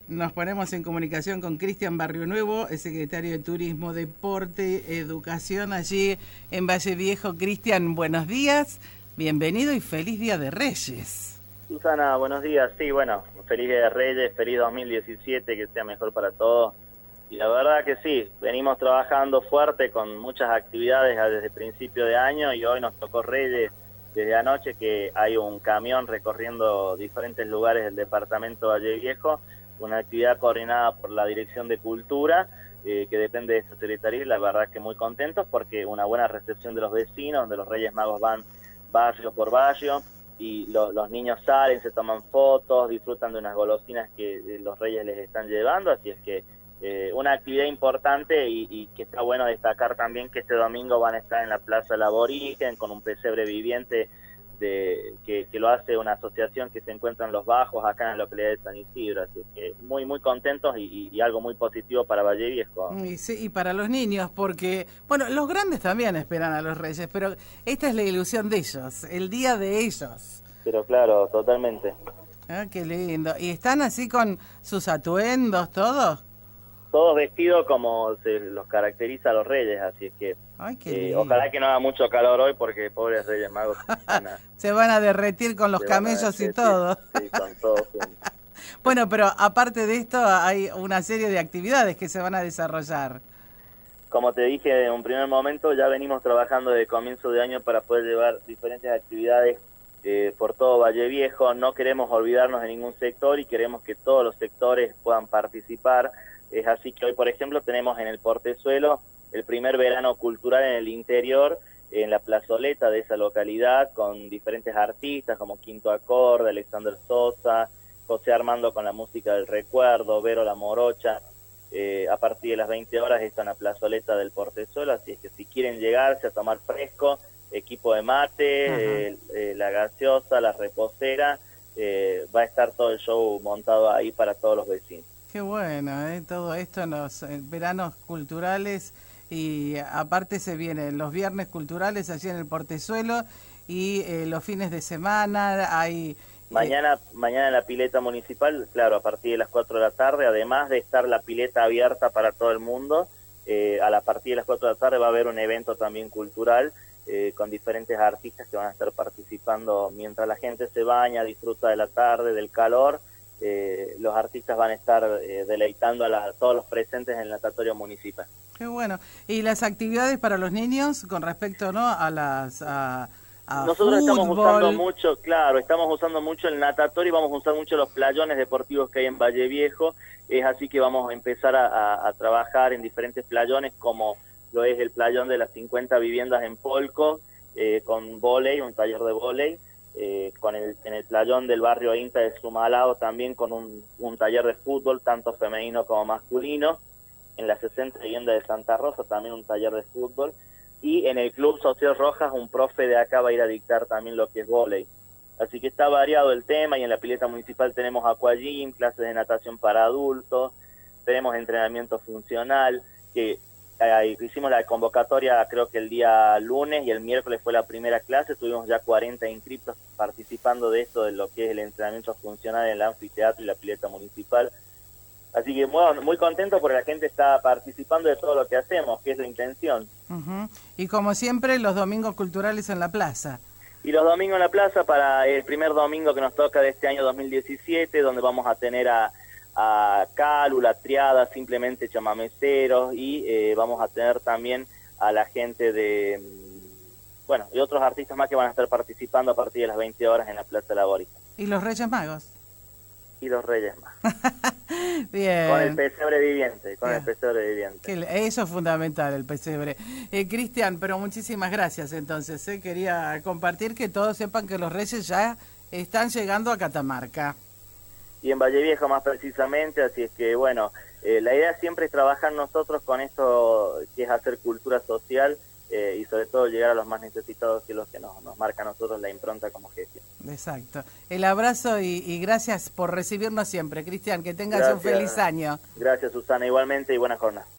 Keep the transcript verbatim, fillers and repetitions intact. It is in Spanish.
Nos ponemos en comunicación con Cristian Barrio Nuevo, el secretario de Turismo, Deporte, Educación allí en Valle Viejo. Cristian, buenos días, bienvenido y feliz Día de Reyes. Susana, buenos días. Sí, bueno, feliz Día de Reyes, feliz dos mil diecisiete, que sea mejor para todos. Y la verdad que sí, venimos trabajando fuerte con muchas actividades desde principio de año y hoy nos tocó Reyes desde anoche, que hay un camión recorriendo diferentes lugares del departamento Valle Viejo, una actividad coordinada por la Dirección de Cultura, eh, que depende de esta secretaría, y la verdad que muy contentos porque una buena recepción de los vecinos, donde los Reyes Magos van barrio por barrio, y lo, los niños salen, se toman fotos, disfrutan de unas golosinas que eh, los Reyes les están llevando, así es que eh, una actividad importante y, y que está bueno destacar también que este domingo van a estar en la Plaza del Aborigen con un pesebre viviente de, que, que lo hace una asociación que se encuentra en Los Bajos, acá en la localidad de San Isidro, así que muy muy contentos y, y, y algo muy positivo para Valle Viejo. Y, sí, y para los niños, porque, bueno, los grandes también esperan a los Reyes, pero esta es la ilusión de ellos, el día de ellos. Pero claro, totalmente. Ah, qué lindo. ¿Y están así con sus atuendos, todos? Todos vestidos como se los caracteriza a los Reyes, así es que Ay, qué eh, ojalá que no haga mucho calor hoy, porque pobres Reyes Magos van a, se van a derretir con los camellos y todo. Sí, con todo. Bueno, pero aparte de esto hay una serie de actividades que se van a desarrollar. Como te dije en un primer momento, ya venimos trabajando desde comienzo de año para poder llevar diferentes actividades eh, por todo Valle Viejo. No queremos olvidarnos de ningún sector y queremos que todos los sectores puedan participar. Es así que hoy, por ejemplo, tenemos en el Portezuelo el primer verano cultural en el interior, en la plazoleta de esa localidad, con diferentes artistas como Quinto Acorde, Alexander Sosa, José Armando con la música del recuerdo, Vero la Morocha. Eh, a partir de las veinte horas está en la plazoleta del Portezuelo, así es que si quieren llegarse a tomar fresco, equipo de mate, eh, eh, la gaseosa, la reposera, eh, va a estar todo el show montado ahí para todos los vecinos. Qué bueno, ¿eh? Todo esto en los eh, veranos culturales, y aparte se vienen los viernes culturales allí en el Portezuelo y eh, los fines de semana hay... Mañana, eh... mañana en la pileta municipal, claro, a partir de las cuatro de la tarde, además de estar la pileta abierta para todo el mundo, eh, a la partir de las cuatro de la tarde va a haber un evento también cultural eh, con diferentes artistas que van a estar participando mientras la gente se baña, disfruta de la tarde, del calor. Eh, los artistas van a estar eh, deleitando a, la, a todos los presentes en el natatorio municipal. Qué bueno. ¿Y las actividades para los niños con respecto, no, a las a, a Nosotros fútbol? Estamos usando mucho, claro, estamos usando mucho el natatorio y vamos a usar mucho los playones deportivos que hay en Valle Viejo. Es así que vamos a empezar a, a, a trabajar en diferentes playones, como lo es el playón de las cincuenta viviendas en Polco, eh, con vóley, un taller de vóley. Eh, con el, en el playón del barrio Inta de Sumalao también con un, un taller de fútbol, tanto femenino como masculino. En la sesenta vivienda de Santa Rosa también un taller de fútbol. Y en el Club Social Rojas un profe de acá va a ir a dictar también lo que es vóley. Así que está variado el tema, y en la pileta municipal tenemos aquagym, clases de natación para adultos, tenemos entrenamiento funcional, que Eh, hicimos la convocatoria creo que el día lunes, y el miércoles fue la primera clase. Tuvimos ya cuarenta inscriptos participando de esto, de lo que es el entrenamiento funcional en el anfiteatro y la pileta municipal. Así que bueno, muy contento porque la gente está participando de todo lo que hacemos, que es la intención. Uh-huh. Y como siempre, los domingos culturales en la plaza. Y los domingos en la plaza para el primer domingo que nos toca de este año dos mil diecisiete, donde vamos a tener a a Cálula, Triada, simplemente chamameceros, y eh, vamos a tener también a la gente de, bueno, y otros artistas más que van a estar participando a partir de las veinte horas en la Plaza de la Aborigen. ¿Y los Reyes Magos? Y los Reyes Magos. Bien. Con el pesebre viviente, con Bien. el pesebre viviente. Que eso es fundamental, el pesebre. Eh, Cristian, pero muchísimas gracias entonces. Eh. Quería compartir que todos sepan que los Reyes ya están llegando a Catamarca. Y en Valle Viejo más precisamente, así es que bueno, eh, la idea siempre es trabajar nosotros con esto que es hacer cultura social, eh, y sobre todo llegar a los más necesitados, que es lo que nos, nos marca a nosotros la impronta como gestión. Exacto. El abrazo y, y gracias por recibirnos siempre, Cristian, que tengas gracias. Un feliz año. Gracias, Susana, igualmente, y buena jornada.